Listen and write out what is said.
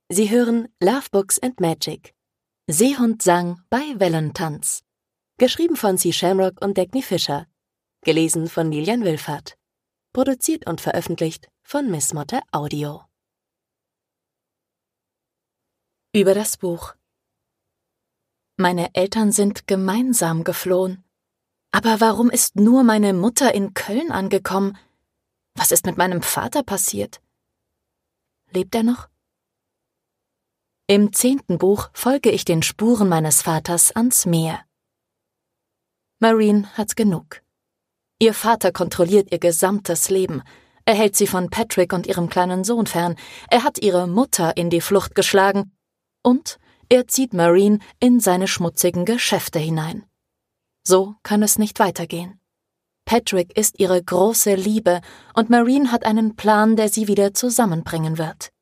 Sie hören Love Books and Magic. Seehund sang bei Wellentanz. Geschrieben von C. Shamrock und Dagny Fischer. Gelesen von Lilian Wilfert. Produziert und veröffentlicht von Miss Motte Audio. Über das Buch. Meine Eltern sind gemeinsam geflohen. Aber warum ist nur meine Mutter in Köln angekommen? Was ist mit meinem Vater passiert? Lebt er noch? Im 10. Buch folge ich den Spuren meines Vaters ans Meer. Marine hat genug. Ihr Vater kontrolliert ihr gesamtes Leben. Er hält sie von Patrick und ihrem kleinen Sohn fern. Er hat ihre Mutter in die Flucht geschlagen. Und er zieht Marine in seine schmutzigen Geschäfte hinein. So kann es nicht weitergehen. Patrick ist ihre große Liebe und Marine hat einen Plan, der sie wieder zusammenbringen wird.